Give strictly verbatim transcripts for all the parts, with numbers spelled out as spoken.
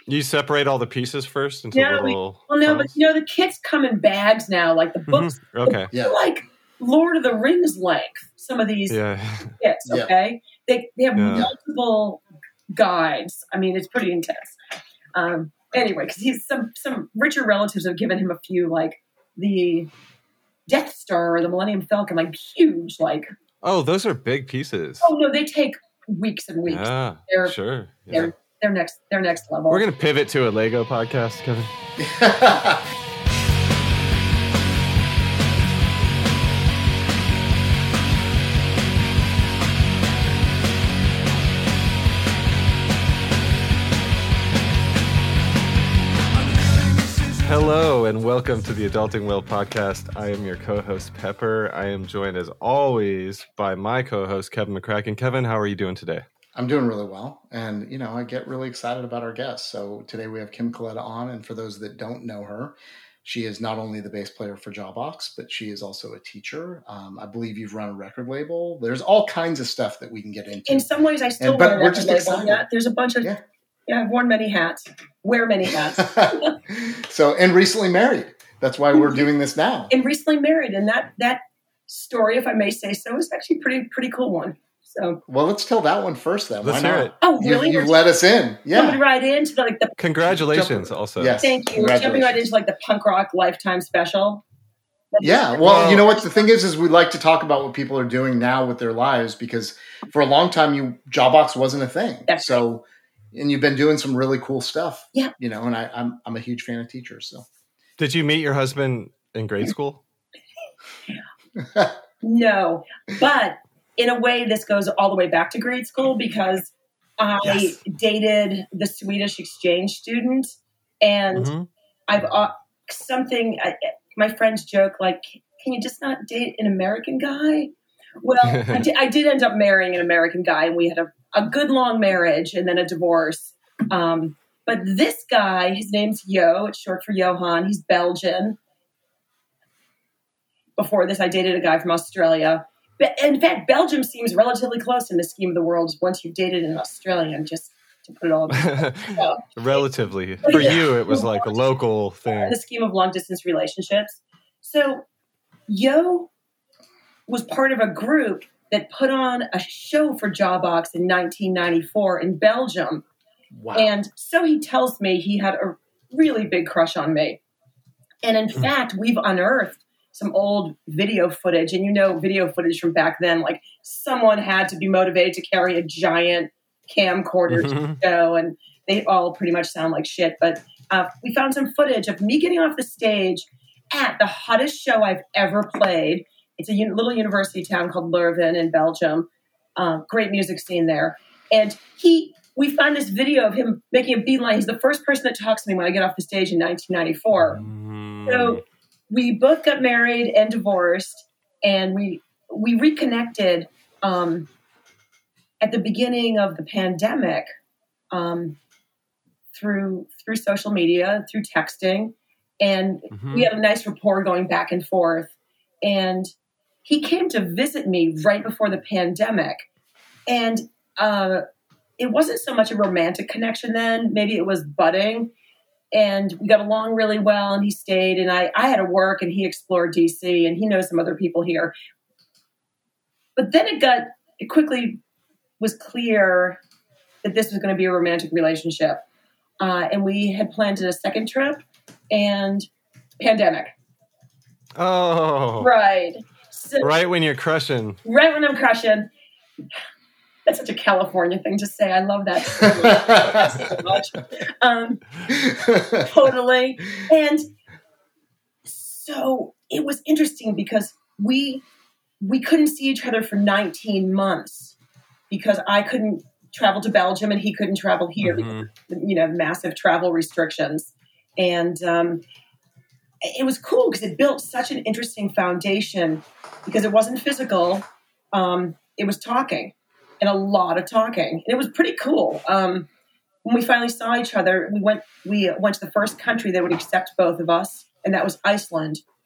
You separate all the pieces first into no, little. We, well, no, piles? but you know the kits come in bags now. Like the books, Mm-hmm. Okay, yeah, like Lord of the Rings length. Some of these yeah, kits, okay, yeah. they they have yeah. multiple guides. I mean, it's pretty intense. Um, anyway, because he's some some richer relatives have given him a few, like the Death Star or the Millennium Falcon, like huge, like. Oh, those are big pieces. Oh no, they take weeks and weeks. Yeah, they're, sure. Yeah. They're they're next they're next level. We're gonna pivot to a Lego podcast, Kevin. Hello and welcome to the Adulting Well podcast. I am your co-host Pepper. I am joined as always by my co-host Kevin McCracken. Kevin, how are you doing today? I'm doing really well. And, you know, I get really excited about our guests. So today we have Kim Coletta on. And for those that don't know her, she is not only the bass player for Jawbox, but she is also a teacher. Um, I believe you've run a record label. There's all kinds of stuff that we can get into. In some ways, I still and, run but a we're record just label. excited. Yeah, there's a bunch of, yeah. yeah, I've worn many hats. Wear many hats. So, and recently married. That's why we're doing this now. And recently married. And that that story, if I may say so, is actually a pretty, pretty cool one. So, well, let's tell that one first then. Let's Why hear not? it. Oh, really? You, you've let us in. Yeah. Jumping right into the, like the Congratulations Jump, also. Yes. Thank you. Jumping right into like the punk rock lifetime special. Yeah. Well, well, you know what? The thing is, is we like to talk about what people are doing now with their lives because for a long time, you Jawbox wasn't a thing. That's so, right. And you've been doing some really cool stuff. Yeah. You know, and I, I'm I'm a huge fan of teachers. So, did you meet your husband in grade school? No, but in a way, this goes all the way back to grade school because I yes. dated the Swedish exchange student, and mm-hmm. I've uh, something. I, my friends joke like, "Can you just not date an American guy?" Well, I, did, I did end up marrying an American guy, and we had a, a good long marriage and then a divorce. Um, but this guy, his name's Yo. It's short for Johan. He's Belgian. Before this, I dated a guy from Australia. But in fact, Belgium seems relatively close in the scheme of the world once you've dated an Australian, just to put it all in so, Relatively. For yeah. you, it was like a local thing. In the scheme of long-distance relationships. So Yo was part of a group that put on a show for Jawbox in nineteen ninety-four in Belgium. Wow. And so he tells me he had a really big crush on me. And in mm. fact, we've unearthed some old video footage. And you know, video footage from back then, like someone had to be motivated to carry a giant camcorder mm-hmm. to the show. And they all pretty much sound like shit. But uh, we found some footage of me getting off the stage at the hottest show I've ever played. It's a un- little university town called Leuven in Belgium. Uh, great music scene there. And he, we found this video of him making a beeline. He's the first person that talks to me when I get off the stage in nineteen ninety-four. Mm. So we both got married and divorced, and we we reconnected um, at the beginning of the pandemic um, through through social media, through texting, and mm-hmm. we had a nice rapport going back and forth. And he came to visit me right before the pandemic. And uh, it wasn't so much a romantic connection then. Maybe it was budding. And we got along really well, and he stayed. And I, I had to work, and he explored D C, and he knows some other people here. But then it got, it quickly was clear that this was going to be a romantic relationship. Uh, and we had planned a second trip, and pandemic. Oh. Right. So, right when you're crushing. Right when I'm crushing. That's such a California thing to say. I love that so much. Um, totally. And so it was interesting because we we couldn't see each other for nineteen months because I couldn't travel to Belgium and he couldn't travel here. Mm-hmm. Because, you know, massive travel restrictions. And um, it was cool because it built such an interesting foundation because it wasn't physical. Um, it was talking and a lot of talking. And it was pretty cool. Um, when we finally saw each other, we went, we went to the first country that would accept both of us. And that was Iceland.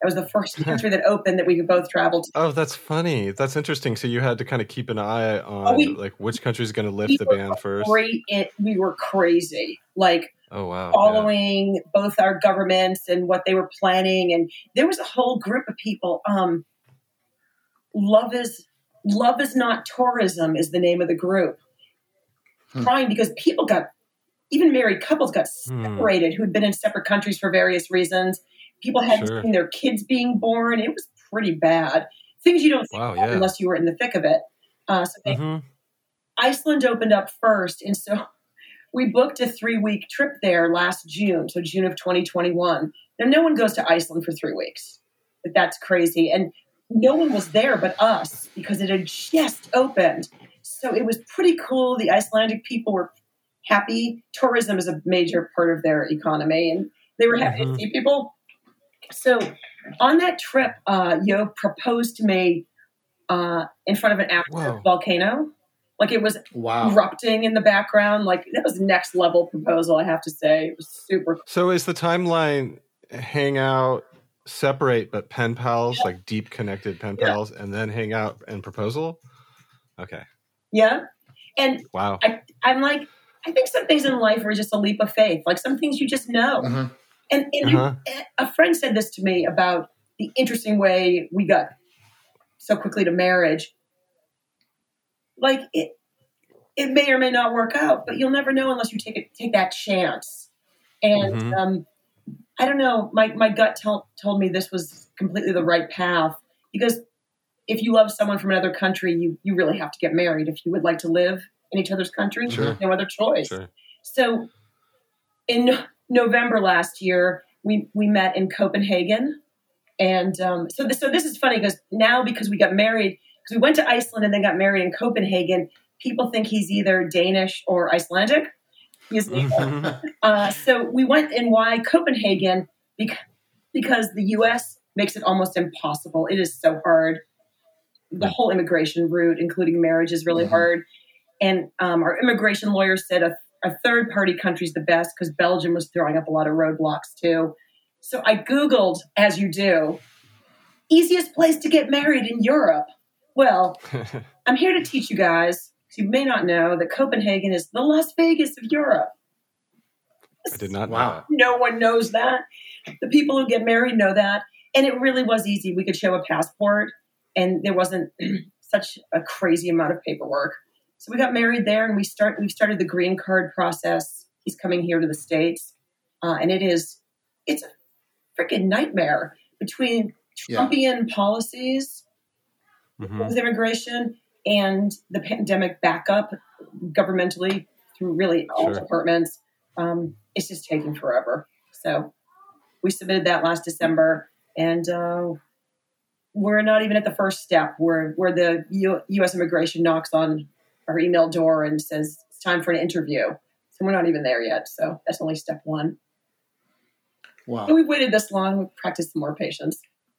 That was the first country that opened that we could both travel to. Oh, that's funny. That's interesting. So you had to kind of keep an eye on Oh, we- like which country's going to lift We the were ban first. Great, it, we were crazy. Like, Oh wow. following both our governments and what they were planning. And there was a whole group of people. Um, Love is Love is Not Tourism is the name of the group. Hmm. Trying because people got, even married couples got Hmm. separated who'd been in separate countries for various reasons. People hadn't Sure. seen their kids being born. It was pretty bad. Things you don't think Wow, about yeah. unless you were in the thick of it. Uh, so they, Hmm. Iceland opened up first. And so we booked a three-week trip there last June, so June of twenty twenty-one. Now, no one goes to Iceland for three weeks. But that's crazy. And no one was there but us because it had just opened. So it was pretty cool. The Icelandic people were happy. Tourism is a major part of their economy, and they were happy Mhm. to see people. So on that trip, uh, Yo proposed to me uh, in front of an active Whoa. volcano. Like it was Wow. erupting in the background. Like that was next level proposal, I have to say. It was super cool. So is the timeline hang out, separate, but pen pals, like deep connected pen Yeah. pals, and then hang out and proposal? Okay. Yeah. And Wow. I, I'm like, I think some things in life are just a leap of faith. Like some things you just know. Mhm. And, and Uh-huh. a friend said this to me about the interesting way we got so quickly to marriage. Like it, it may or may not work out, but you'll never know unless you take it, take that chance. And Mhm. um, I don't know. My my gut tell, told me this was completely the right path because if you love someone from another country, you you really have to get married if you would like to live in each other's country. Sure. There's no other choice. Sure. So in No- November last year, we we met in Copenhagen, and um, so this, so this is funny because now because we got married, because we went to Iceland and then got married in Copenhagen, people think he's either Danish or Icelandic. He's neither. Mhm. Uh, so we went in why Copenhagen because, because the U S makes it almost impossible. It is so hard. The whole immigration route, including marriage, is really Mhm. hard. And um, our immigration lawyer said a, a third party country is the best because Belgium was throwing up a lot of roadblocks too. So I Googled, as you do, easiest place to get married in Europe. Well, I'm here to teach you guys. You may not know that Copenhagen is the Las Vegas of Europe. I did not know Wow. that. No one knows that. The people who get married know that. And it really was easy. We could show a passport, and there wasn't such a crazy amount of paperwork. So we got married there, and we start we started the green card process. He's coming here to the States, uh, and it is it's a freaking nightmare between Yeah. Trumpian policies Mhm. with immigration and the pandemic backup governmentally through really all Sure. departments. Um, it's just taking forever. So we submitted that last December, and uh, we're not even at the first step where, where the U- U.S. immigration knocks on our email door and says it's time for an interview. So we're not even there yet. So that's only step one. Wow. And we've waited this long. We've practiced some more patience.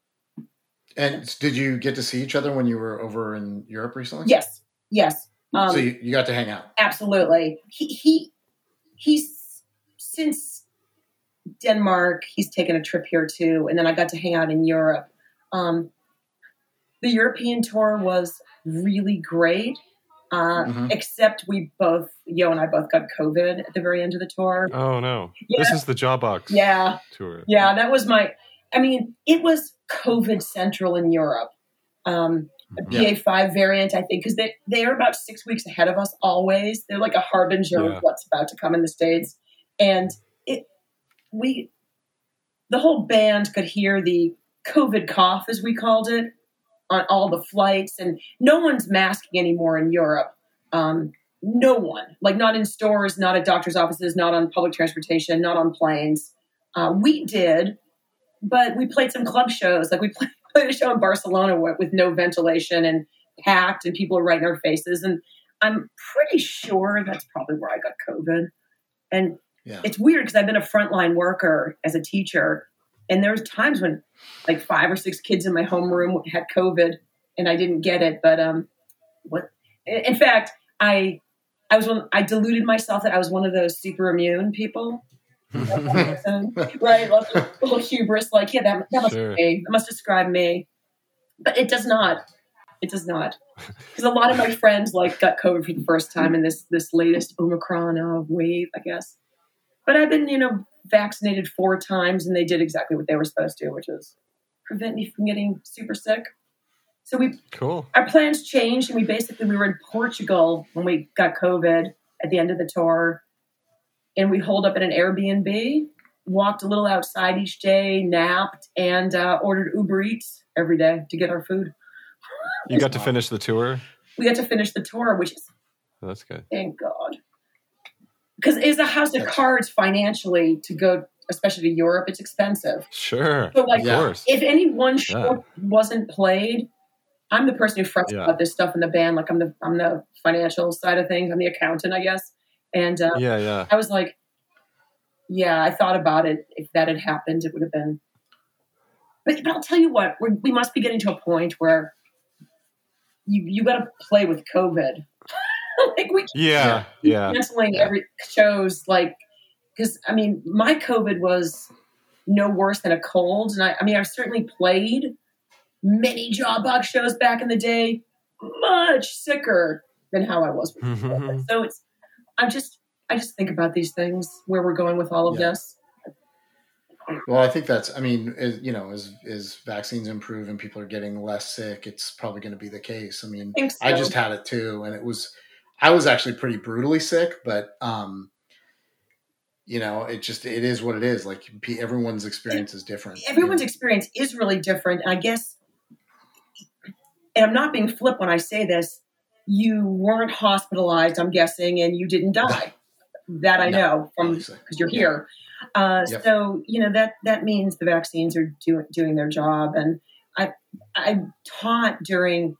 And did you get to see each other when you were over in Europe recently? Yes. Yes. Um, So you, you got to hang out. Absolutely. He he he's since Denmark, he's taken a trip here too, and then I got to hang out in Europe. Um, the European tour was really great, uh, Mhm. except we both, Yo and I both got COVID at the very end of the tour. Oh no. Yeah. This is the Jawbox Yeah, tour. yeah, that was my. I mean, it was COVID central in Europe. Um, the Yeah. B A five variant, I think, because they they are about six weeks ahead of us always. They're like a harbinger Yeah. of what's about to come in the States. And it we the whole band could hear the COVID cough, as we called it, on all the flights, and no one's masking anymore in Europe. Um, no one, like not in stores, not at doctors' offices, not on public transportation, not on planes. Uh, we did, but we played some club shows. Like we played, played a show in Barcelona with, with no ventilation and packed, and people were right in our faces. And I'm pretty sure that's probably where I got COVID. And Yeah. it's weird because I've been a frontline worker as a teacher, and there's times when like five or six kids in my homeroom had COVID, and I didn't get it. But um, what? In fact, I I was one, I deluded myself that I was one of those super immune people. right? A little, little hubris, like, yeah, that, that must Sure. be me. That must describe me. But it does not. It does not. Because a lot of my friends like got COVID for the first time in this this latest Omicron uh, wave, I guess. But I've been, you know, vaccinated four times, and they did exactly what they were supposed to, which was prevent me from getting super sick. So we Cool. our plans changed, and we basically we were in Portugal when we got COVID at the end of the tour, and we holed up at an Airbnb, walked a little outside each day, napped, and uh, ordered Uber Eats every day to get our food. You got to finish the tour? We got to finish the tour, which is, Oh, that's good. thank God. Because it's a house of cards financially to go, especially to Europe. It's expensive. Sure. So, like, of Yeah. course. if any one show Yeah. wasn't played, I'm the person who frets Yeah. about this stuff in the band. Like, I'm the I'm the financial side of things. I'm the accountant, I guess. And uh, Yeah, yeah. I was like, yeah, I thought about it. If that had happened, it would have been. But, but I'll tell you what, we're, we must be getting to a point where you you got to play with COVID. Like we Yeah, yeah. canceling Yeah. every shows, like, because I mean, my COVID was no worse than a cold, and I, I mean, I've certainly played many Jawbox shows back in the day, much sicker than how I was before. Mhm. So it's, I just, I just think about these things, where we're going with all of Yeah. this. Well, I think that's, I mean, as, you know, as, as vaccines improve and people are getting less sick, it's probably going to be the case. I mean, I think so. I just had it too. And it was, I was actually pretty brutally sick, but, um, you know, it just, it is what it is. Like pe- everyone's experience is different. Everyone's experience is really different. And I guess, and I'm not being flip when I say this, you weren't hospitalized, I'm guessing, and you didn't die. That I No, know from obviously. because you're Yeah. here. Uh, Yep. So you know that that means the vaccines are doing doing their job. And I I taught during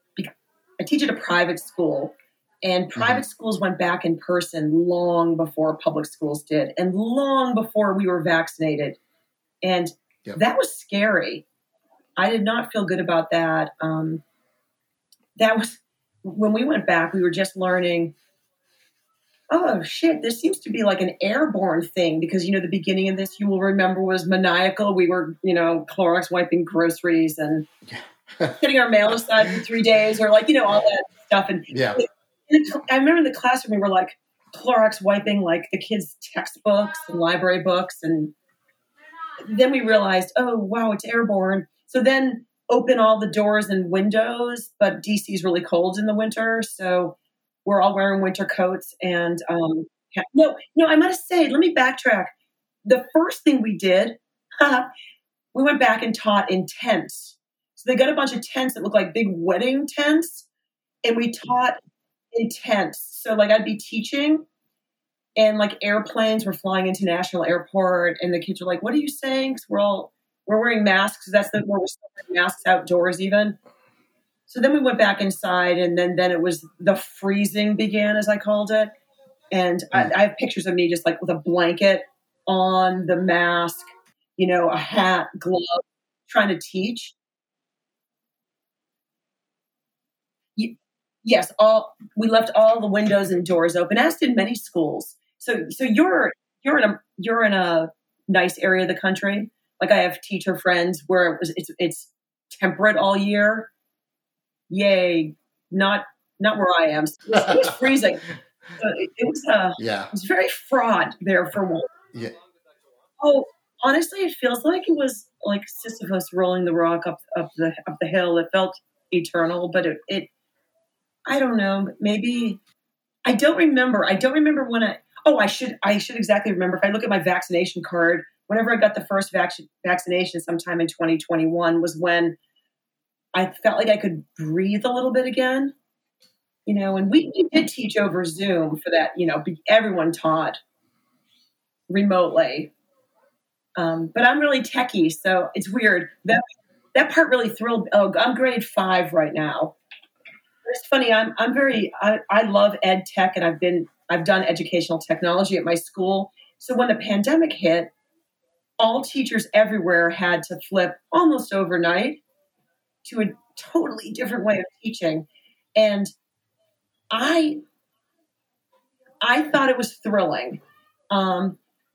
I teach at a private school, and private Mhm. schools went back in person long before public schools did, and long before we were vaccinated, and Yep. that was scary. I did not feel good about that. Um, that was when we went back. We were just learning. Oh shit, this seems to be like an airborne thing, because, you know, the beginning of this, you will remember, was maniacal. We were, you know, Clorox wiping groceries and getting our mail aside for three days or like, you know, all that stuff. And Yeah. and I remember in the classroom, we were like Clorox wiping like the kids' textbooks and library books. And then we realized, oh, wow, it's airborne. So then open all the doors and windows, but D C is really cold in the winter. So we're all wearing winter coats. And um, yeah, no, no, I must say, let me backtrack. The first thing we did, we went back and taught in tents. So they got a bunch of tents that look like big wedding tents, and we taught in tents. So like I'd be teaching, and like airplanes were flying into National Airport, and the kids were like, "What are you saying?" Because we're all we're wearing masks. That's the where we're still wearing masks outdoors even. So then we went back inside, and then then it was the freezing began, as I called it. And I, I have pictures of me just like with a blanket on, the mask, you know, a hat, gloves, trying to teach. Y- Yes, all we left all the windows and doors open, as did many schools. So, so you're you're in a you're in a nice area of the country. Like I have teacher friends where it was it's it's temperate all year. Yay! Not not where I am. It was, it was freezing. So it, it was uh, Yeah. it was very fraught there for one. Yeah. Oh, honestly, it feels like it was like Sisyphus rolling the rock up up the up the hill. It felt eternal, but it, it I don't know. Maybe I don't remember. I don't remember when I. Oh, I should. I should exactly remember. If I look at my vaccination card, whenever I got the first vac- vaccination, sometime in twenty twenty-one, was when I felt like I could breathe a little bit again. You know, and we, we did teach over Zoom for that. You know, everyone taught remotely. Um, but I'm really techie, so it's weird. That that part really thrilled. Oh, I'm grade five right now. It's funny. I'm I'm very I, I love ed tech, and I've been I've done educational technology at my school. So when the pandemic hit, all teachers everywhere had to flip almost overnight to a totally different way of teaching, and I I thought it was thrilling. Um,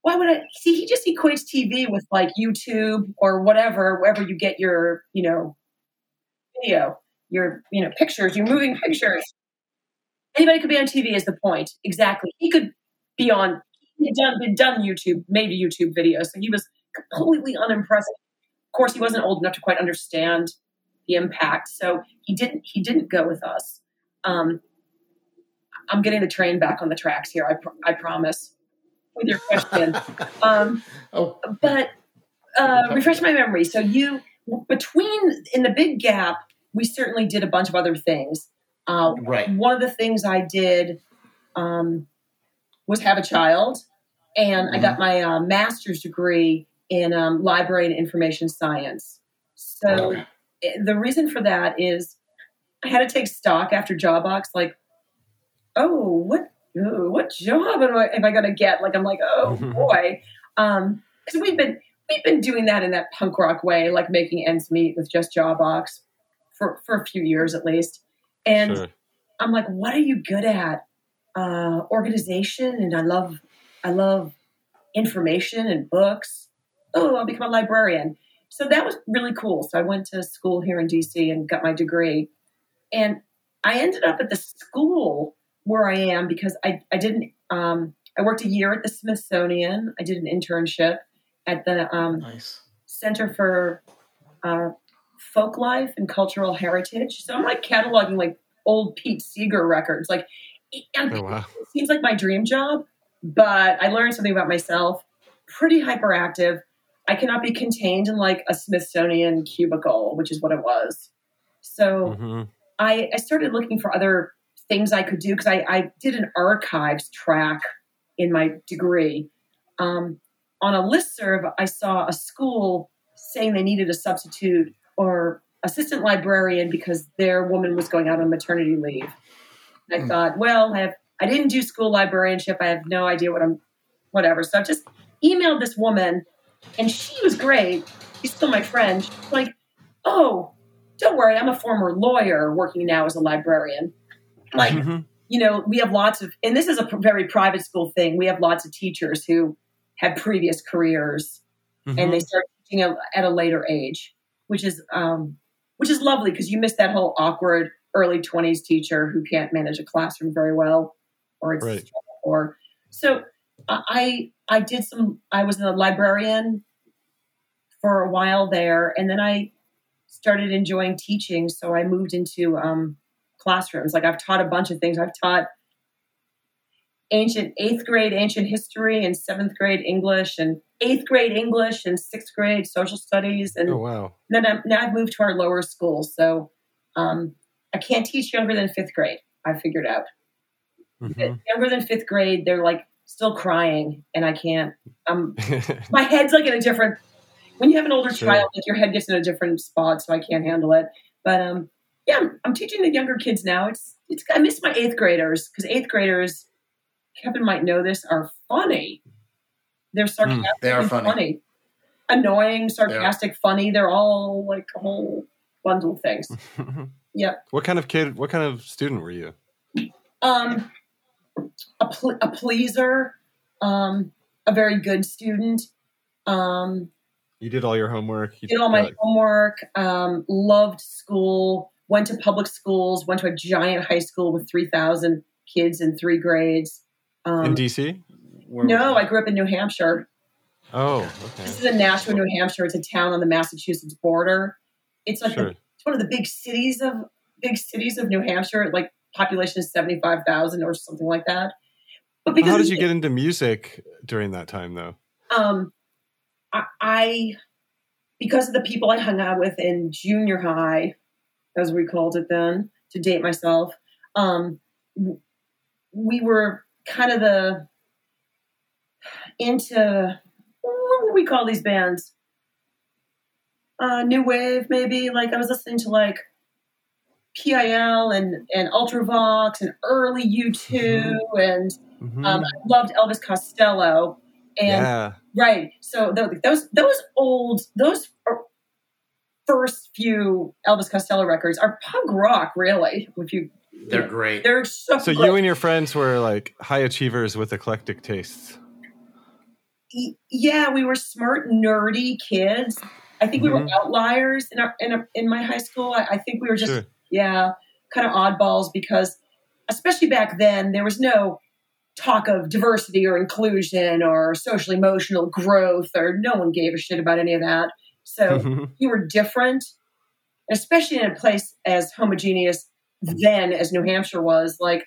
why would I see? He just equates T V with like YouTube or whatever, wherever you get your, you know, video, your, you know, pictures, your moving pictures. Anybody could be on T V is the point. Exactly. He could be on, he'd done, he'd done YouTube, made a YouTube video. So he was completely unimpressive. Of course, he wasn't old enough to quite understand the impact. So he didn't, he didn't go with us. Um, I'm getting the train back on the tracks here. I, pr- I promise. With your question. um, oh. But uh, refresh my memory. So you, between, in the big gap, we certainly did a bunch of other things. Uh, right. One of the things I did um, was have a child, and mm-hmm. I got my uh, master's degree in um, library and information science. So okay. the reason for that is I had to take stock after Jawbox, like, oh, what Ooh, what job am I, am I going to get? Like, I'm like, oh boy. Um, cause we've been, we've been doing that in that punk rock way, like making ends meet with just Jawbox for, for a few years at least. And sure. I'm like, what are you good at? Uh, organization. And I love, I love information and books. Oh, I'll become a librarian. So that was really cool. So I went to school here in D C and got my degree, and I ended up at the school where I am because I, I didn't, um, I worked a year at the Smithsonian. I did an internship at the um, nice. Center for uh, Folk Life and Cultural Heritage. So I'm like cataloging like old Pete Seeger records. Like, and oh, wow. It seems like my dream job, but I learned something about myself. Pretty hyperactive. I cannot be contained in like a Smithsonian cubicle, which is what it was. So mm-hmm. I, I started looking for other things I could do because I, I did an archives track in my degree. Um, on a listserv, I saw a school saying they needed a substitute or assistant librarian because their woman was going out on maternity leave. And I mm. thought, well, I, have, I didn't do school librarianship. I have no idea what I'm, whatever. So I just emailed this woman, and she was great. She's still my friend. She's like, oh, don't worry. I'm a former lawyer working now as a librarian. Like, mm-hmm. you know, we have lots of, and this is a pr- very private school thing. We have lots of teachers who had previous careers mm-hmm. and they start teaching at, at a later age, which is, um, which is lovely because you miss that whole awkward early twenties teacher who can't manage a classroom very well, or it's, right. or so I, I did some, I was a librarian for a while there, and then I started enjoying teaching. So I moved into, um, classrooms. Like I've taught a bunch of things. I've taught ancient eighth grade ancient history and seventh grade English and eighth grade English and sixth grade social studies. And oh, wow. then I'm, now I've moved to our lower school. So um, I can't teach younger than fifth grade. I figured out mm-hmm. younger than fifth grade. They're like still crying and I can't, um, my head's like in a different, when you have an older sure. child, like your head gets in a different spot. So I can't handle it. But, um, yeah, I'm, I'm teaching the younger kids now. It's, it's, I miss my eighth graders because eighth graders, Kevin might know this, are funny. They're sarcastic. Mm, they are funny. funny. Annoying, sarcastic, funny. They're all like a whole bundle of things. Yep. What kind of kid, what kind of student were you? Um, a, ple- a pleaser, um, a very good student. Um, you did all your homework. You did all my like- homework, um, loved school. Went to public schools, went to a giant high school with three thousand kids in three grades. Um, in D C? Where no, I grew up in New Hampshire. Oh, okay. This is in Nashua, New Hampshire. It's a town on the Massachusetts border. It's like sure. the, it's one of the big cities of big cities of New Hampshire. Like population is seventy-five thousand or something like that. But because how did you get into music during that time, though? Um, I, I because of the people I hung out with in junior high, as we called it then, to date myself, um, we were kind of the into, what would we call these bands? Uh, new wave, maybe. Like I was listening to like P I L and, and Ultravox and early U two mm-hmm. and mm-hmm. Um, I loved Elvis Costello. And yeah. right. So the, those, those old, those first few Elvis Costello records are punk rock, really. If you, they're great. They're so. So great. You and your friends were like high achievers with eclectic tastes. Yeah, we were smart, nerdy kids. I think we Mhm. were outliers in our in, our, in my high school. I, I think we were just Sure. yeah, kind of oddballs because, especially back then, there was no talk of diversity or inclusion or social emotional growth, or no one gave a shit about any of that. So you were different, especially in a place as homogeneous then as New Hampshire was. Like,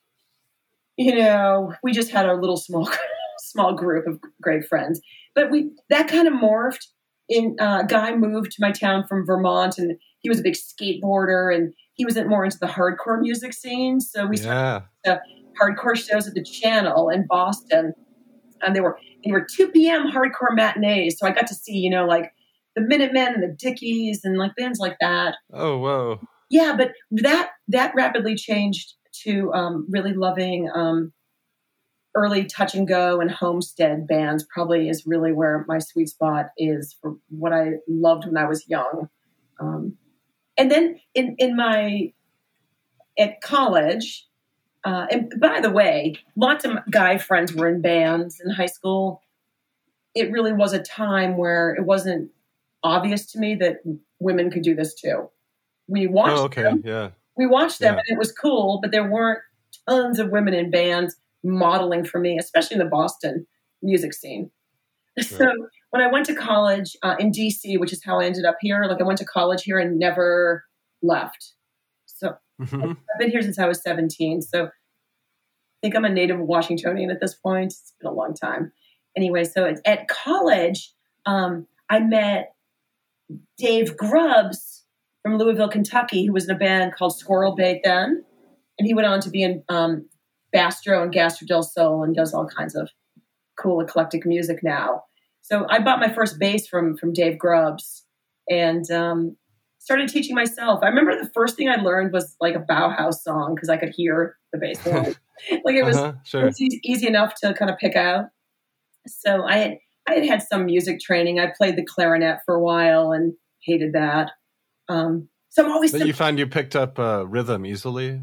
you know, we just had our little small small group of great friends. But we that kind of morphed. In uh, a guy moved to my town from Vermont, and he was a big skateboarder, and he was more into the hardcore music scene. So we started Yeah. to hardcore shows at the Channel in Boston, and they were they were two p.m. hardcore matinees. So I got to see, you know, like the Minutemen and the Dickies and like bands like that. Oh, whoa. Yeah, but that that rapidly changed to um, really loving um, early Touch and Go and Homestead bands. Probably is really where my sweet spot is for what I loved when I was young. Um, and then in in my at college, uh, and by the way, lots of guy friends were in bands in high school. It really was a time where it wasn't obvious to me that women could do this too. We watched Oh, okay. them. Yeah. We watched them Yeah. and it was cool, but there weren't tons of women in bands modeling for me, especially in the Boston music scene. So Right. when I went to college uh, in D C, which is how I ended up here, like I went to college here and never left. So Mhm. I've been here since I was seventeen. So I think I'm a native Washingtonian at this point. It's been a long time. Anyway, so it's, at college, um, I met Dave Grubbs from Louisville, Kentucky, who was in a band called Squirrel Bait then. And he went on to be in um, Bastro and Gastro del Sol and does all kinds of cool eclectic music now. So I bought my first bass from from Dave Grubbs and um, started teaching myself. I remember the first thing I learned was like a Bauhaus song because I could hear the bass line. Like it was, Uh-huh. it Sure. was easy, easy enough to kind of pick out. So I had I had had some music training. I played the clarinet for a while and hated that. Um, so I'm always But you found you picked up uh, rhythm easily?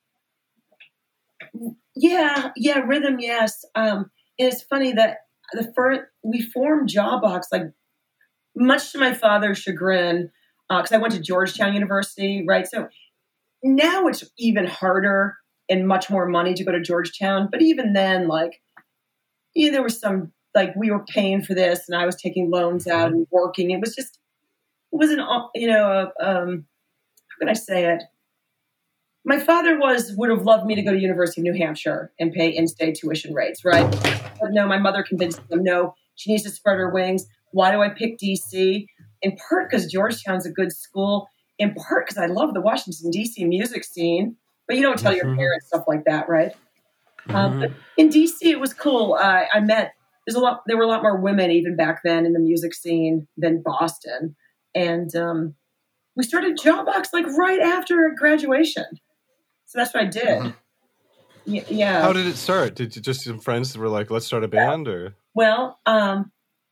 yeah yeah rhythm yes. Um, and it's funny that the first we formed Jawbox like much to my father's chagrin because uh, I went to Georgetown University, right? So now it's even harder and much more money to go to Georgetown. But even then, like, yeah, there was some, like, we were paying for this and I was taking loans out and working. It was just, it wasn't, you know, um, how can I say it? My father was, would have loved me to go to University of New Hampshire and pay in-state tuition rates, right? But no, my mother convinced him, no, she needs to spread her wings. Why do I pick D C? In part because Georgetown's a good school. In part because I love the Washington, D C music scene. But you don't tell your Mhm. parents stuff like that, right? Um, Mhm. but in D C, it was cool. Uh, I met there's a lot. There were a lot more women even back then in the music scene than Boston, and um, we started Jawbox like right after graduation. So that's what I did. Mhm. Y- yeah. How did it start? Did you just some friends that were like, "Let's start a band," or? Well, um,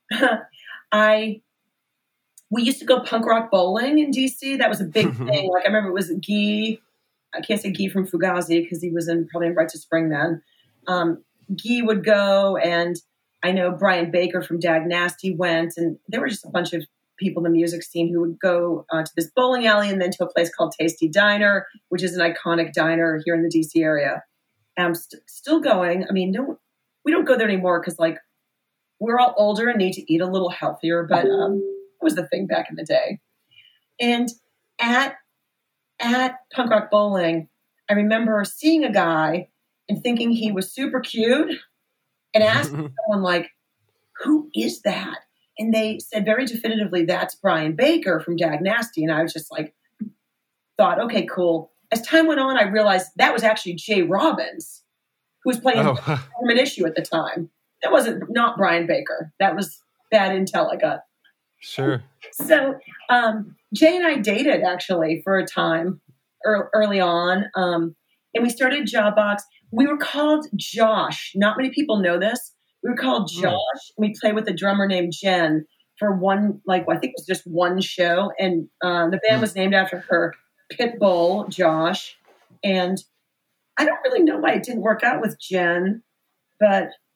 I we used to go punk rock bowling in D C. That was a big thing. Like I remember it was Guy. I can't say Guy from Fugazi because he was in probably in Right to Spring then. Um, Guy would go, and I know Brian Baker from Dag Nasty went, and there were just a bunch of people in the music scene who would go uh, to this bowling alley and then to a place called Tasty Diner, which is an iconic diner here in the D C area. And I'm st- still going. I mean, no, we don't go there anymore because like we're all older and need to eat a little healthier, but um, it was the thing back in the day. And at at punk rock bowling, I remember seeing a guy and thinking he was super cute and asking someone like, who is that? And they said very definitively, that's Brian Baker from Dag Nasty. And I was just like, thought, okay, cool. As time went on, I realized that was actually Jay Robbins, who was playing Oh. the government issue at the time. That wasn't not Brian Baker. That was bad intel I got. Sure. So um, Jay and I dated actually for a time er- early on, um, and we started Jawbox. We were called Josh. Not many people know this. We were called Josh. Mm. We played with a drummer named Jen for one, like I think it was just one show, and um, the band mm. was named after her pit bull, Josh. And I don't really know why it didn't work out with Jen, but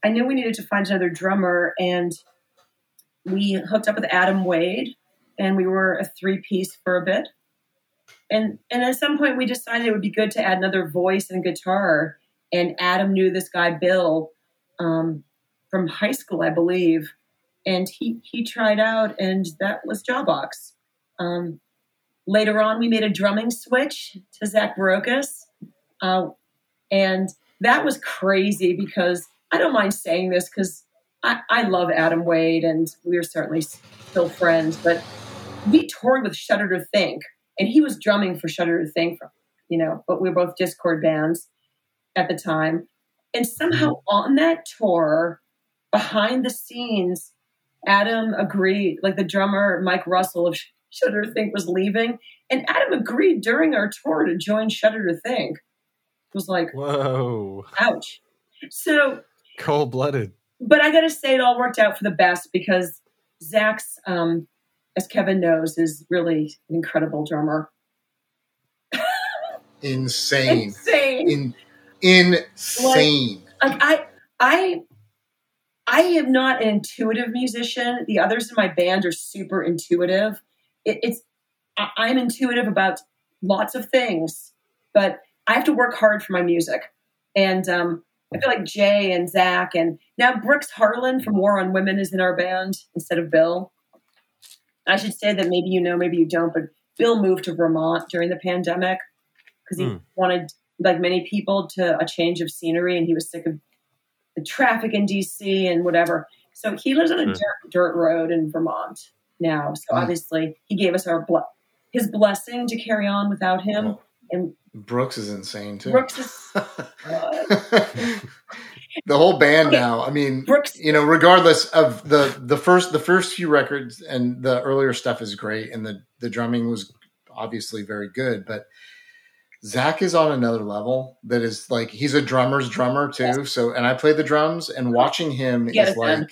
I knew we needed to find another drummer, and we hooked up with Adam Wade, and we were a three-piece for a bit. And and at some point, we decided it would be good to add another voice and guitar. And Adam knew this guy, Bill, um, from high school, I believe. And he, he tried out, and that was Jawbox. Um, later on, we made a drumming switch to Zach Barokas. Uh, and that was crazy because I don't mind saying this because I, I love Adam Wade, and we're certainly still friends. But we toured with Shudder to Think, and he was drumming for Shudder to Think, for, you know, but we were both Discord bands at the time. And somehow on that tour, behind the scenes, Adam agreed, like the drummer, Mike Russell of Shudder to Think was leaving. And Adam agreed during our tour to join Shudder to Think. It was like, whoa, ouch. So cold-blooded. But I got to say it all worked out for the best because Zach's, um, as Kevin knows, is really an incredible drummer. Insane. Insane. In, insane. Like, like I, I, I am not an intuitive musician. The others in my band are super intuitive. It, it's I, I'm intuitive about lots of things, but I have to work hard for my music. And um, I feel like Jay and Zach and now Brooks Harlan from War on Women is in our band instead of Bill. I should say that maybe you know, maybe you don't, but Bill moved to Vermont during the pandemic because he mm. wanted, like many people, to a change of scenery, and he was sick of the traffic in D C and whatever. So he lives on a sure. dirt, dirt road in Vermont now. So mm. obviously he gave us our ble- his blessing to carry on without him. Well, and Brooks is insane too. Brooks is uh, the whole band now. I mean, Brooks, you know, regardless of the the first the first few records and the earlier stuff is great, and the the drumming was obviously very good, but Zach is on another level that is like, he's a drummer's drummer too. Yes. So, and I play the drums, and watching him yes, is like, man.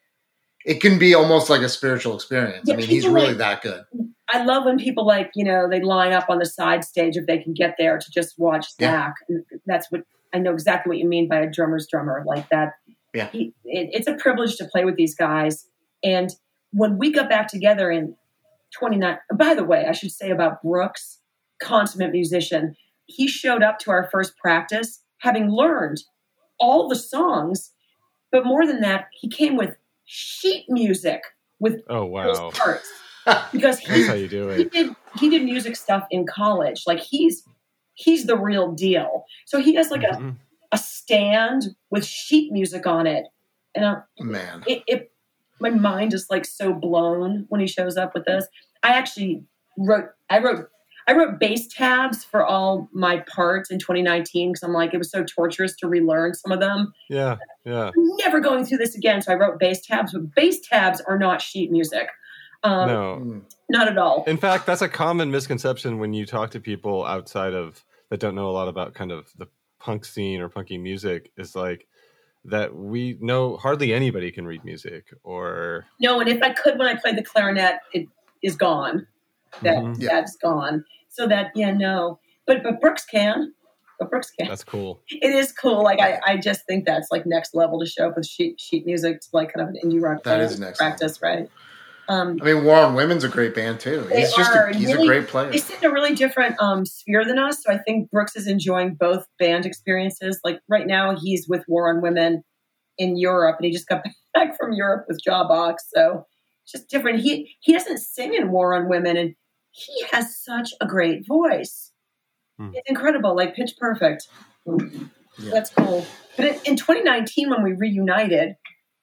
It can be almost like a spiritual experience. Yeah, I mean, he's really like, that good. I love when people like, you know, they line up on the side stage if they can get there to just watch Zach. Yeah. And that's what, I know exactly what you mean by a drummer's drummer like that. Yeah. He, it, it's a privilege to play with these guys. And when we got back together in twenty-nine, by the way, I should say about Brooks, consummate musician, he showed up to our first practice having learned all the songs, but more than that, he came with sheet music with oh wow parts because he, that's how you do it. He did he did music stuff in college. Like he's he's the real deal. So he has like mm-hmm. a a stand with sheet music on it, and uh, man, it, it my mind is like so blown when he shows up with this. I actually wrote I wrote. I wrote bass tabs for all my parts in twenty nineteen because I'm like, it was so torturous to relearn some of them. Yeah, yeah. I'm never going through this again. So I wrote bass tabs, but bass tabs are not sheet music. Um, no. Not at all. In fact, that's a common misconception when you talk to people outside of, that don't know a lot about kind of the punk scene or punky music, is like that we know hardly anybody can read music or... No, and if I could, when I played the clarinet, it is gone. That mm-hmm. yeah. That's gone. So that, yeah, no. But but Brooks can. But Brooks can. That's cool. It is cool. Like, I, I just think that's, like, next level to show up with sheet sheet music to, like, kind of an indie rock that is next practice, level. Right? Um, I mean, War on Women's a great band, too. He's just a, he's really, a great player. They sit in a really different um, sphere than us, so I think Brooks is enjoying both band experiences. Like, right now, he's with War on Women in Europe, and he just got back from Europe with Jawbox, so it's just different. He, he doesn't sing in War on Women, and he has such a great voice. Hmm. It's incredible, like pitch perfect. Yeah. That's cool. But in, in twenty nineteen, when we reunited,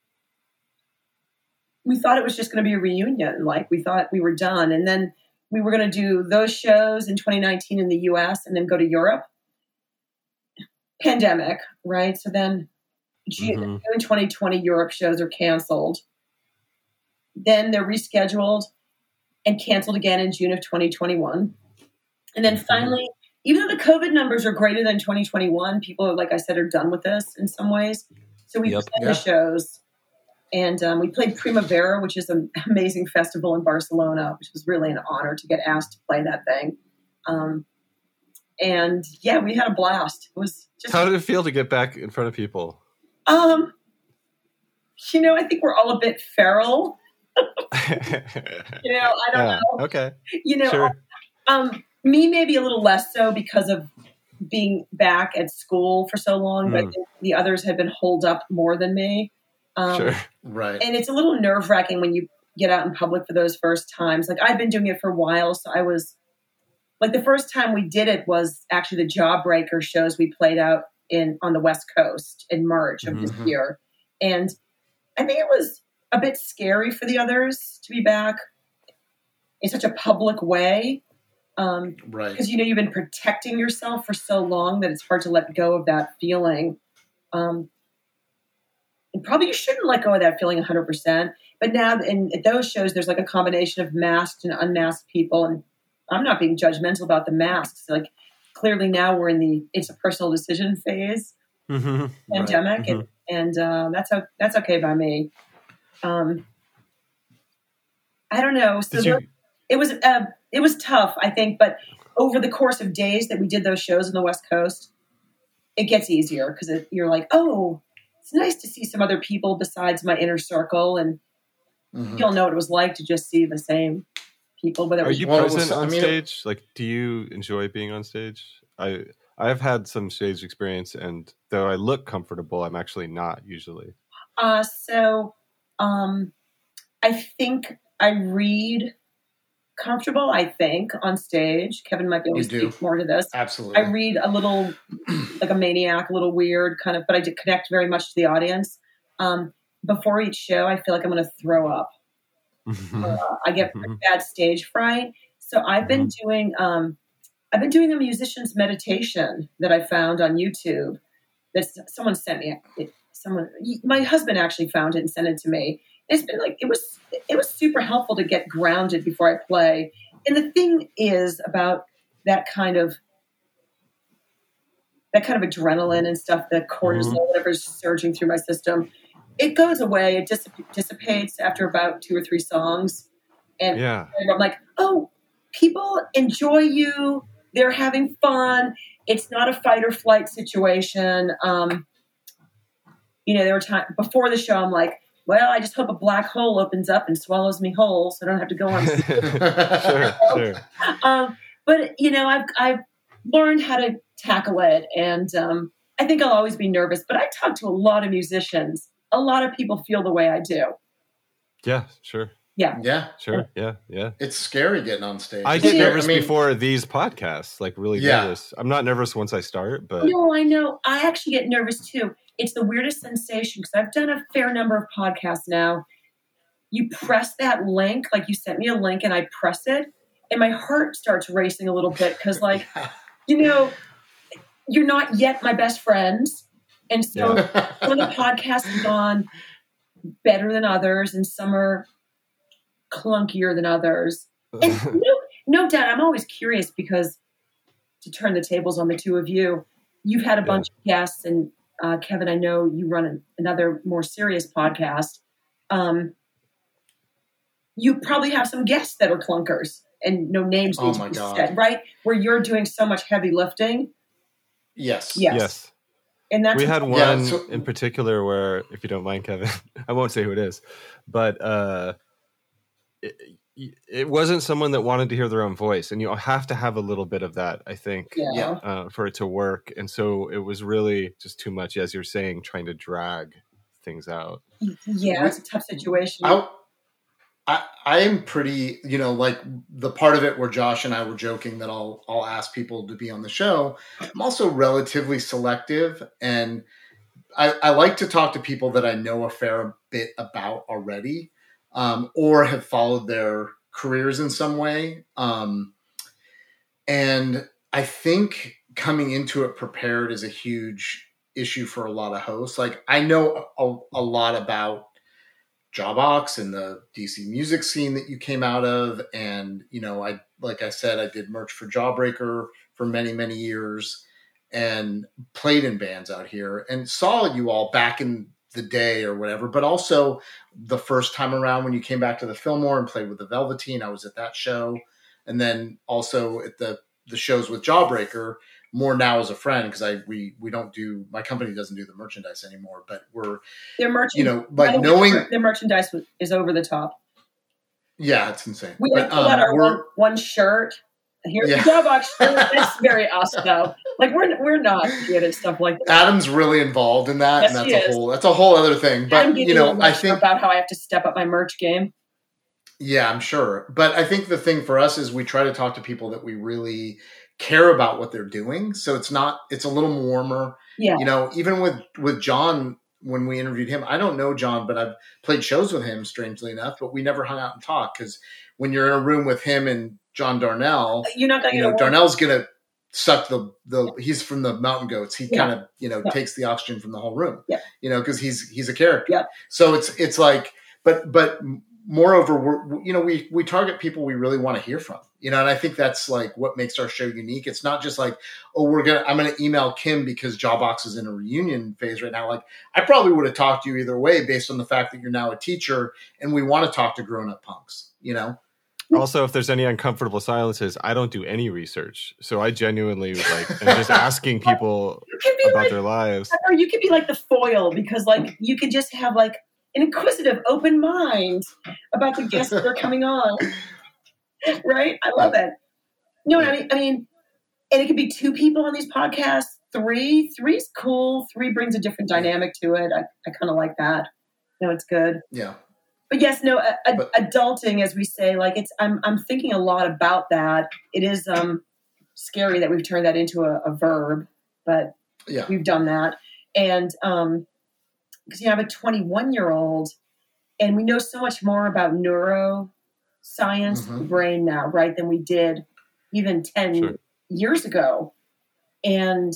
we thought it was just going to be a reunion. Like we thought we were done. And then we were going to do those shows in twenty nineteen in the U S and then go to Europe. Pandemic, right? So then June, mm-hmm. June twenty twenty Europe shows are canceled. Then they're rescheduled and canceled again in June of twenty twenty-one. And then finally, even though the COVID numbers are greater than twenty twenty-one, people, like I said, are done with this in some ways. So we yep. played yeah. the shows. And um, we played Primavera, which is an amazing festival in Barcelona, which was really an honor to get asked to play that thing. Um, and, yeah, we had a blast. It was just... How did it feel to get back in front of people? Um, you know, I think we're all a bit feral. you know, I don't yeah, know. Okay. You know, Sure. um, me maybe a little less so because of being back at school for so long, but Mm. I think the others have been holed up more than me. Um, Sure. Right. And it's a little nerve wracking when you get out in public for those first times. Like I've been doing it for a while. So I was like, the first time we did it was actually the Jawbreaker shows we played out in on the West Coast in March of Mhm. this year. And I think it was a bit scary for the others to be back in such a public way. Um, Right. because, you know, you've been protecting yourself for so long that it's hard to let go of that feeling. Um, and probably you shouldn't let go of that feeling one hundred percent. But now in at those shows, there's like a combination of masked and unmasked people. And I'm not being judgmental about the masks. Like clearly now we're in the it's a personal decision phase Mhm. pandemic. Right. And, and uh, that's, o- that's okay by me. Um, I don't know. So Did you- the- it was uh, it was tough, I think. But over the course of days that we did those shows on the West Coast, it gets easier because you're like, oh, it's nice to see some other people besides my inner circle, and Mhm. you'll know what it was like to just see the same people. Whether it Are was you Well, it was- present I on mean, it- stage? Like, do you enjoy being on stage? I I've had some stage experience, and though I look comfortable, I'm actually not usually. uh, so um, I think I read comfortable. I think on stage, Kevin might be able You to do. speak more to this. Absolutely. I read a little like a maniac, a little weird kind of, but I did connect very much to the audience. Um, before each show, I feel like I'm going to throw up. Uh, I get pretty bad stage fright. So I've been doing, um, I've been doing a musician's meditation that I found on YouTube. That someone sent me. It, someone, my husband actually found it and sent it to me. It's been like it was. It was super helpful to get grounded before I play. And the thing is about that kind of that kind of adrenaline and stuff, the cortisol, Mhm. whatever's surging through my system, it goes away. It dissip- dissipates after about two or three songs. And Yeah. I'm like, oh, people enjoy you. They're having fun. It's not a fight or flight situation. Um, you know, there were times before the show, I'm like, well, I just hope a black hole opens up and swallows me whole so I don't have to go on. Sure. Sure. um, but, you know, I've, I've learned how to tackle it. And um, I think I'll always be nervous. But I talk to a lot of musicians. A lot of people feel the way I do. Yeah. Sure. Yeah. Yeah. Sure. Yeah. Yeah. It's scary getting on stage. I It's get scary. nervous I mean, before these podcasts, like really Yeah. nervous. I'm not nervous once I start, but No, I know. I actually get nervous too. It's the weirdest sensation because I've done a fair number of podcasts now. You press that link, like you sent me a link and I press it, and my heart starts racing a little bit because, like, you know, you're not yet my best friends. And so some of the podcasts have gone better than others, and some are clunkier than others. And no, no doubt, I'm always curious because to turn the tables on the two of you, you've had a bunch of guests, and uh, Kevin, I know you run an, another more serious podcast. Um, you probably have some guests that are clunkers, and no names Oh need to my be God. said, right? Where you're doing so much heavy lifting. yes. Yes. yes. And that's We had one Yeah, so- in particular where, if you don't mind, Kevin, I won't say who it is, but uh, it, it wasn't someone that wanted to hear their own voice, and you have to have a little bit of that, I think, yeah. Yeah. uh, for it to work. And so it was really just too much, as you're saying, trying to drag things out. Yeah, it's a tough situation. I, I I am pretty, you know, like the part of it where Josh and I were joking that I'll I'll ask people to be on the show. I'm also relatively selective, and I, I like to talk to people that I know a fair bit about already, um, or have followed their careers in some way. Um, and I think coming into it prepared is a huge issue for a lot of hosts. Like I know a, a lot about Jawbox and the D C music scene that you came out of. And, you know, I, like I said, I did merch for Jawbreaker for many, many years and played in bands out here and saw you all back in the day or whatever, but also the first time around when you came back to the Fillmore and played with the Velveteen, I was at that show. And then also at the, the shows with Jawbreaker more now as a friend because I we we don't do my company doesn't do the merchandise anymore, but we're Their merchandise, you know like knowing their merchandise is over the top. Yeah, it's insane. We like but, pull um, out our we're- one, one shirt. Here's Yeah. the job box. That's very us though. Like we're we're not good at stuff like that. Adam's really involved in that, Yes, and that's he a is. whole that's a whole other thing. But I'm giving you know, a I lecture think about how I have to step up my merch game. yeah, I'm sure. But I think the thing for us is we try to talk to people that we really care about what they're doing. So it's not it's a little warmer. Yeah. You know, even with with John when we interviewed him, I don't know John, but I've played shows with him, strangely enough, but we never hung out and talked because when you're in a room with him and John Darnell, You're not going to you get know, a Darnell's gonna suck the the he's from the Mountain Goats. He Yeah. kind of you know Yeah. takes the oxygen from the whole room. Yeah. You know, because he's he's a character. Yeah. So it's it's like, but but moreover, we're you know we we target people we really want to hear from. You know, and I think that's like what makes our show unique. It's not just like, oh, we're gonna I'm gonna email Kim because Jawbox is in a reunion phase right now. Like I probably would have talked to you either way based on the fact that you're now a teacher and we want to talk to grown up punks. You know. Also, if there's any uncomfortable silences, I don't do any research. So I genuinely like am just asking people You can be about like, their lives. or you could be like the foil because like you could just have like an inquisitive, open mind about the guests that are coming on. Right? I love it. No, I mean, I mean, and it could be two people on these podcasts. Three, three's cool. Three brings a different dynamic to it. I, I kind of like that. No, it's good. Yeah. But yes, no, a, a, But- adulting, as we say, like it's. I'm I'm thinking a lot about that. It is um scary that we've turned that into a, a verb, but Yeah. we've done that. And um, because you know, I have a twenty-one year old, and we know so much more about neuroscience of the Mhm. brain now, right, than we did even ten Sure. years ago. And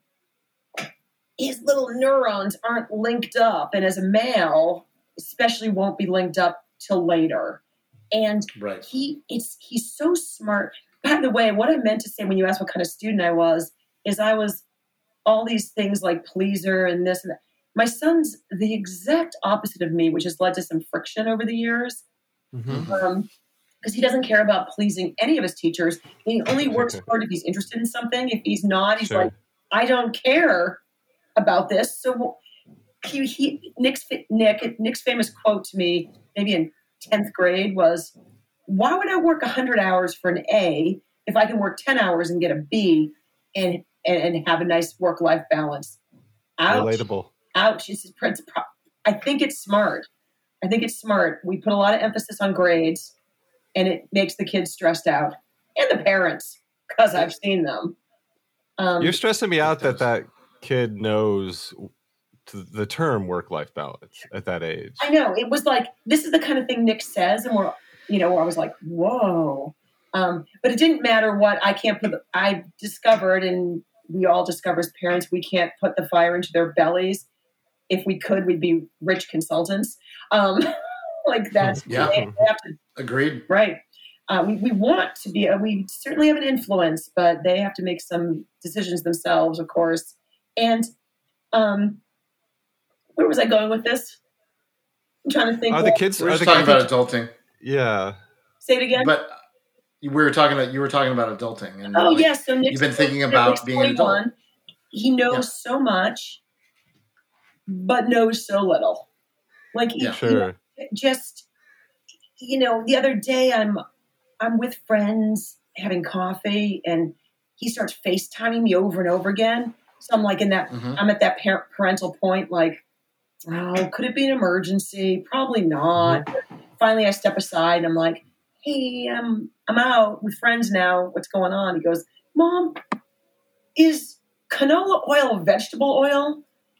his little neurons aren't linked up, and as a male, especially, won't be linked up till later. And Right. he it's he's so smart. By the way, what I meant to say when you asked what kind of student I was is I was all these things like pleaser and this and that. My son's the exact opposite of me, which has led to some friction over the years. Mhm. Um, because he doesn't care about pleasing any of his teachers. He only works hard if he's interested in something. If he's not, he's Sure. like, I don't care about this. So he, he Nick's Nick Nick's famous quote to me, maybe in tenth grade, was, "Why would I work a hundred hours for an A if I can work ten hours and get a B and and, and have a nice work life balance?" Ouch! Relatable. Ouch! This is Prince. I think it's smart. I think it's smart. We put a lot of emphasis on grades, and it makes the kids stressed out and the parents because I've seen them. Um, You're stressing me out that that kid knows t- the term work-life balance at that age. I know it was like this is the kind of thing Nick says, and we're you know where I was like, whoa. Um, but it didn't matter what I can't put. The, I discovered, and we all discover as parents, we can't put the fire into their bellies. If we could, we'd be rich consultants. Um, like that's Yeah. they have to, Agreed. right. Uh, we, we want to be, uh, we certainly have an influence, but they have to make some decisions themselves, of course. And um, where was I going with this? I'm trying to think. Are the what- kids? We're Are just the, talking I about think- adulting, Yeah. Say it again. but we were talking about you were talking about adulting, and oh, like, yes. So Nick's, you've been thinking Nick's about being an adult. twenty-one. He knows Yeah. so much, but knows so little. Like, he- Yeah. you know, Sure. just, you know, the other day I'm I'm with friends having coffee, and he starts FaceTiming me over and over again. So I'm like in that, Mhm. I'm at that par- parental point, like, oh, could it be an emergency? Probably not. Finally, I step aside and I'm like, hey, um, I'm out with friends now. What's going on? He goes, Mom, is canola oil vegetable oil?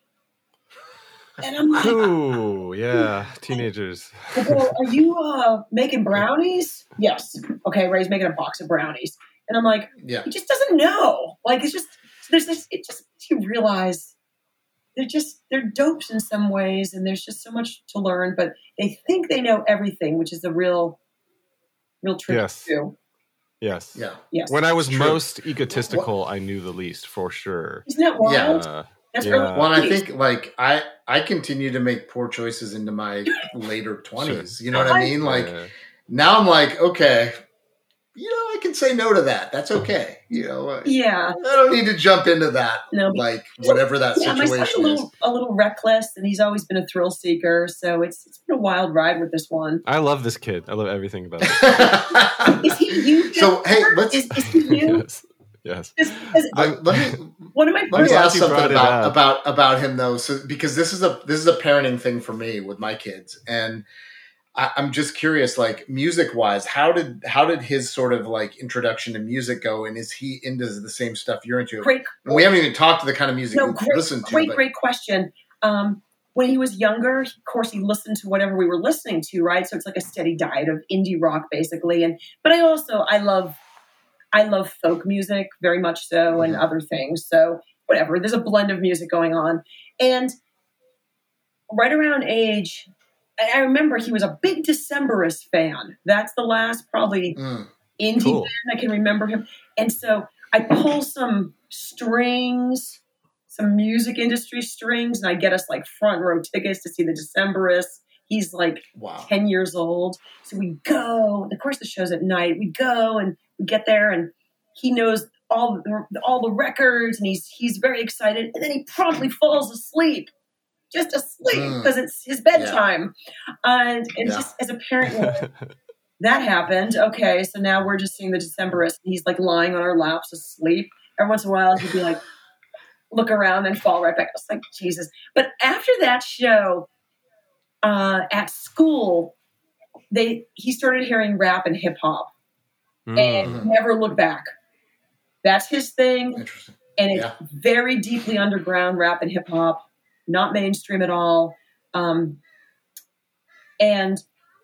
And I'm like, Ooh, yeah. Teenagers. well, are you uh, making brownies? Yes. Okay, Ray's making a box of brownies. And I'm like, Yeah. he just doesn't know. Like, it's just, there's this, it just, you realize they're just, they're dopes in some ways, and there's just so much to learn, but they think they know everything, which is a real, real trick Yes. too. Yes. Yeah. Yes. When I was True. most egotistical, I knew the least for sure. Isn't that wild? Uh, That's yeah. really Well, and I nice. think like I I continue to make poor choices into my later twenties. You know what I- I mean? Like yeah. now I'm like, okay, you know, I can say no to that. That's okay. You know, yeah. I don't need to jump into that. No, like whatever that yeah, my son's a situation little, is. a little reckless, and he's always been a thrill seeker. So it's it's been a wild ride with this one. I love this kid. I love everything about it. Is he you? So hey, let's. Is, is he you? Yes. Yes. Is, is, I, let me one of my let me glad ask you something brought it about, up. about about him though, so because this is a this is a parenting thing for me with my kids, and I, I'm just curious, like music wise, how did how did his sort of like introduction to music go, and is he into the same stuff you're into? Great. And we haven't even talked to the kind of music No, we great, listen to. great, but, great question. Um, when he was younger, of course, he listened to whatever we were listening to, right? So it's like a steady diet of indie rock, basically. And but I also I love I love folk music very much so, and Mhm. other things. So whatever, there's a blend of music going on. And right around age, I I remember he was a big Decemberist fan. That's the last probably Mm. indie Cool. band I can remember him. And so I pull some strings, some music industry strings, and I get us like front row tickets to see the Decemberists. He's like Wow. ten years old. So we go, and of course the show's at night. We go and we get there, and he knows all the, all the records, and he's he's very excited. And then he promptly falls asleep, just asleep, Mm. because it's his bedtime. And, and Yeah. just as a parent, you're like, that happened. Okay, so now we're just seeing the Decemberists. And he's like lying on our laps asleep. Every once in a while, he'd be like, look around and fall right back. I was like, Jesus. But after that show, uh, at school, they he started hearing rap and hip hop, Mm. and Mhm. never looked back. That's his thing, Interesting. and it's Yeah. very deeply underground rap and hip hop, not mainstream at all. Um, and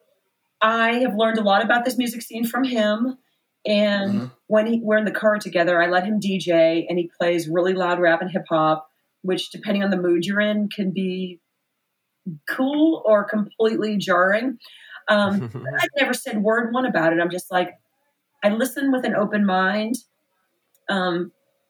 I have learned a lot about this music scene from him. And Mhm. when he, we're in the car together, I let him D J, and he plays really loud rap and hip hop, which, depending on the mood you're in, can be cool or completely jarring. Um, I've never said word one about it. I'm just like, I listen with an open mind. Um,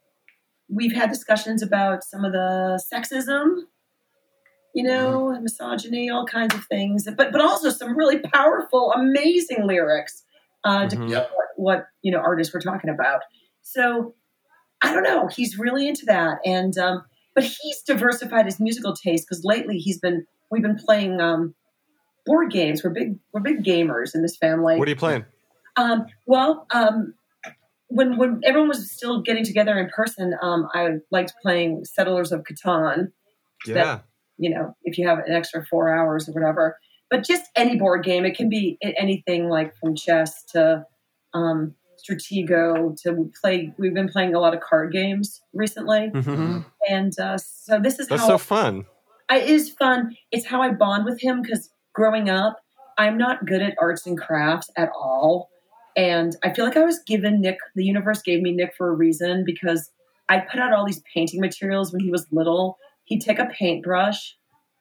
we've had discussions about some of the sexism, you know, and misogyny, all kinds of things, but but also some really powerful, amazing lyrics uh, to Mhm. Yep. what, what you know artists we're talking about. So I don't know. He's really into that, and um, but he's diversified his musical taste, because lately he's been we've been playing um, board games. We're big we're big gamers in this family. What are you playing? Um, well, um, when when everyone was still getting together in person, um, I liked playing Settlers of Catan. Yeah. You know, if you have an extra four hours or whatever. But just any board game. It can be anything, like from chess to um, Stratego to play. We've been playing a lot of card games recently, Mhm. and uh, so this is That's how so fun. I, it is fun. It's how I bond with him, because growing up, I'm not good at arts and crafts at all. And I feel like I was given Nick, the universe gave me Nick for a reason, because I put out all these painting materials when he was little. He'd take a paintbrush,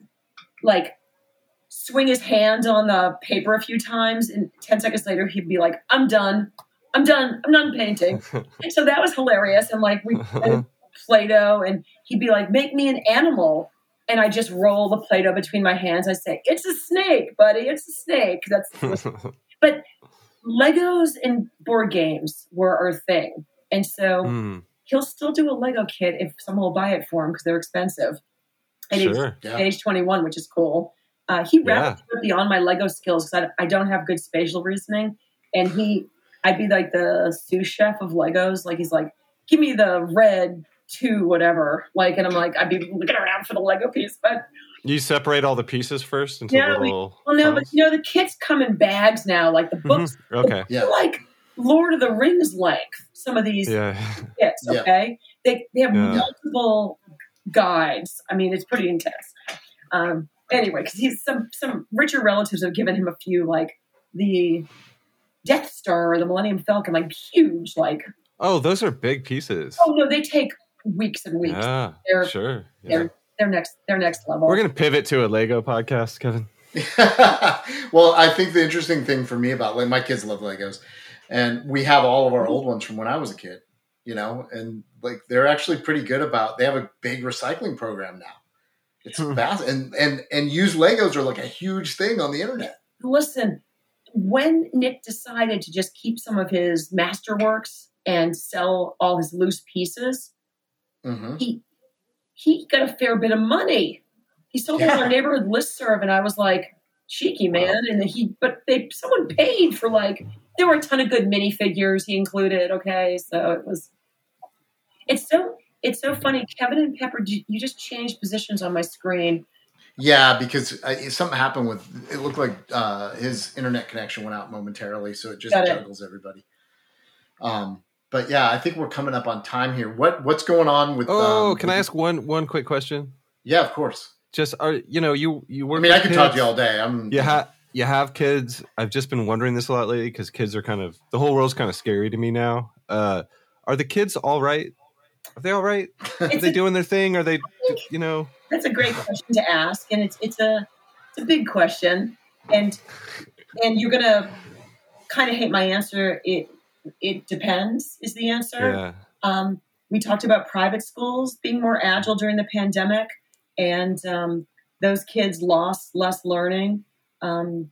like swing his hand on the paper a few times, and ten seconds later, he'd be like, I'm done. I'm done. I'm done painting. And so that was hilarious. And like, we played Play-Doh, and he'd be like, make me an animal. And I just roll the Play-Doh between my hands. I say, it's a snake, buddy. It's a snake. That's but Legos and board games were our thing. And so Mm. he'll still do a Lego kit if someone will buy it for him, because they're expensive. And he's Sure. Yeah. at age twenty-one, which is cool. Uh, he Yeah. rapidly went beyond my Lego skills, because I, I don't have good spatial reasoning. And he, I'd be like the sous chef of Legos. Like, he's like, give me the red two, whatever. Like, and I'm like, I'd be looking around for the Lego piece. But, You separate all the pieces first into Yeah, we- little. well, no, but piles? you know, the kits come in bags now. Like, the books Mhm. Okay. Yeah. like Lord of the Rings length, some of these Yeah. kits, Yeah. okay? They they have Yeah. multiple guides. I mean, it's pretty intense. Um, anyway, because he's some some richer relatives have given him a few, like the Death Star or the Millennium Falcon, like huge, like, Oh, those are big pieces. oh no, they take weeks and weeks. Yeah. They're- Sure. Yeah. They're they're next they're next level. We're gonna pivot to a Lego podcast, Kevin. Well, I think the interesting thing for me about like my kids love Legos, and we have all of our old ones from when I was a kid, you know, and like they're actually pretty good about. They have a big recycling program now. It's Hmm. fast, and and and used Legos are like a huge thing on the internet. Listen, when Nick decided to just keep some of his masterworks and sell all his loose pieces, mm-hmm. he he got a fair bit of money. He sold yeah. on our neighborhood listserv, and I was like, cheeky man. Wow. And he, but they, someone paid for like, there were a ton of good minifigures he included. Okay. So it was, it's so, it's so funny. Kevin and Pepper, you just changed positions on my screen. Yeah, because uh, something happened with, it looked like uh, his internet connection went out momentarily. So it just Got juggles it. everybody. Um, But yeah, I think we're coming up on time here. What what's going on with? Oh, um, can I ask one one quick question? Yeah, of course. Just are you know you you work. I mean, I could kids. talk to you all day. I'm. You have you have kids. I've just been wondering this a lot lately because kids are kind of the whole world's kind of scary to me now. Uh, are the kids all right? Are they all right? Are they a, doing their thing? Are they? You know. That's a great question to ask, and it's it's a it's a big question, and and you're gonna kind of hate my answer. It it depends is the answer. Yeah. Um, we talked about private schools being more agile during the pandemic. And um, those kids lost less learning. Um,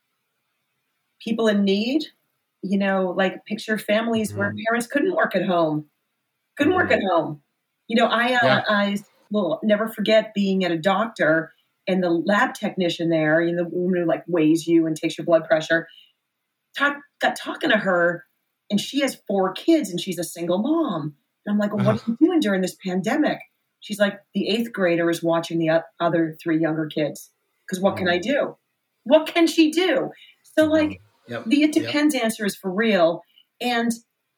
people in need, you know, like picture families mm-hmm. where parents couldn't work at home, couldn't mm-hmm. work at home. You know, I uh, yeah. I will never forget being at a doctor and the lab technician there, you know, the woman who like weighs you and takes your blood pressure, talk, got talking to her, and she has four kids and she's a single mom. And I'm like, well, what are you doing during this pandemic? She's like, the eighth grader is watching the other three younger kids. Because what can I do? What can she do? So, like, yep. the it depends yep. answer is for real. And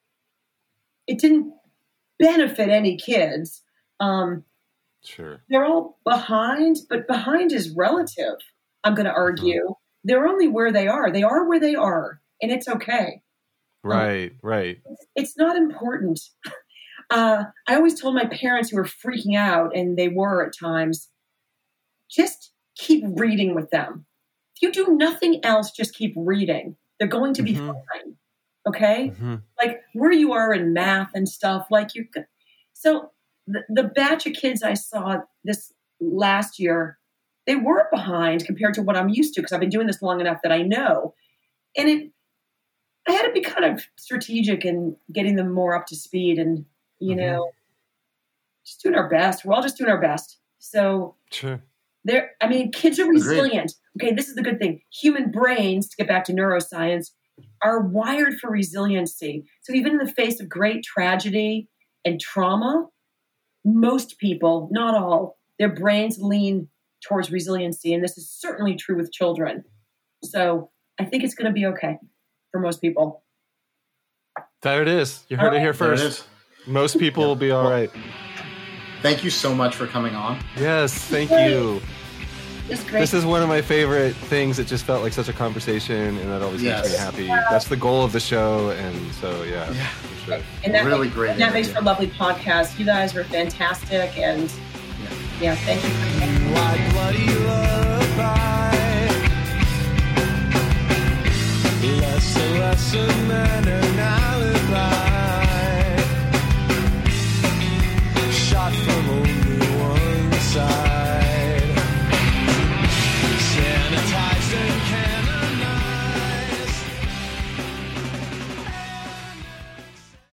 it didn't benefit any kids. Um, sure. They're all behind, but behind is relative, I'm going to argue. Mm-hmm. They're only where they are. They are where they are, and it's okay. Right, um, right. It's, it's not important. Uh, I always told my parents who were freaking out, and they were at times, just keep reading with them. If you do nothing else, just keep reading. They're going to be mm-hmm. fine. Okay? Mm-hmm. Like where you are in math and stuff, like you're good. So the, the batch of kids I saw this last year, they were behind compared to what I'm used to because I've been doing this long enough that I know. And it, I had to be kind of strategic in getting them more up to speed and, you mm-hmm. know, just doing our best. We're all just doing our best. So sure. There, I mean, kids are resilient. Agreed. Okay, this is the good thing. Human brains, to get back to neuroscience, are wired for resiliency. So even in the face of great tragedy and trauma, most people, not all, their brains lean towards resiliency. And this is certainly true with children. So I think it's going to be okay for most people. There it is. You heard all it right. here first. Most people will be all well, right. Thank you so much for coming on. Yes, thank you. It's great. This is one of my favorite things. It just felt like such a conversation, and that always yes. makes me happy. Yeah. That's the goal of the show, and so yeah, yeah. for sure. And that really makes, great. And that makes for a lovely podcast. You guys were fantastic, and yeah, yeah thank you. Like what you less a lesson than an hour.